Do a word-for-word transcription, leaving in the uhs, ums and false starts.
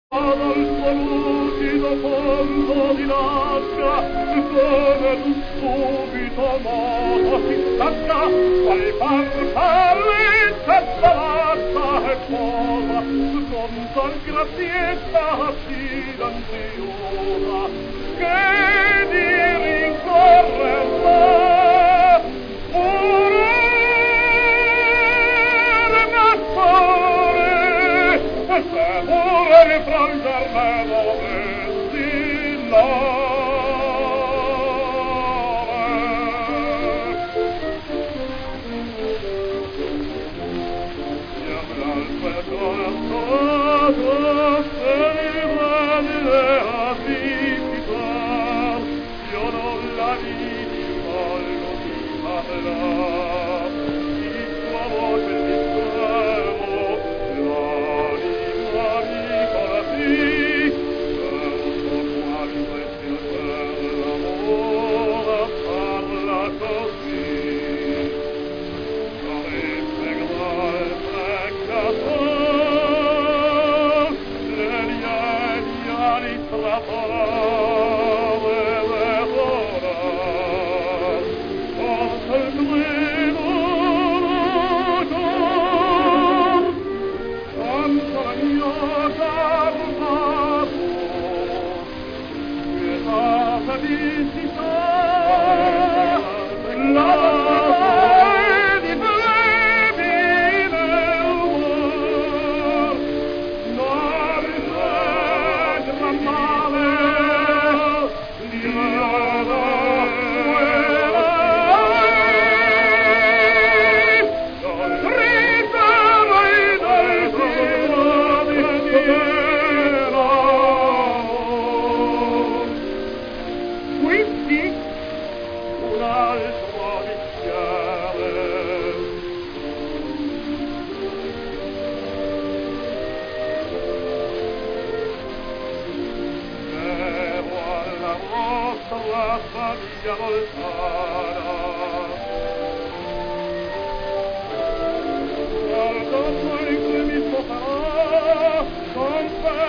Dal suo lucido fondo di labbra, come d'un subito moto si stacca, qual farfalle s'abbalatta e posa, con tal grazietta silenziosa, che di rincorrerla pure l'amore, e se pure rifrangerme volessi l'amore. E avrà il suo corazzato se vale a visitar, io non la vidi, ma lo mi parlerà, il suo voce di schermo, l'anima amica sì, sento quando è piacer l'amore parla così. Sarebbe grave peccator le lieti ali strappare l'ora, forse il grido d'odor, quanto la mia garbato, pietà felicità, la la famiglia lontana. Guarda poi che mi toccherà, con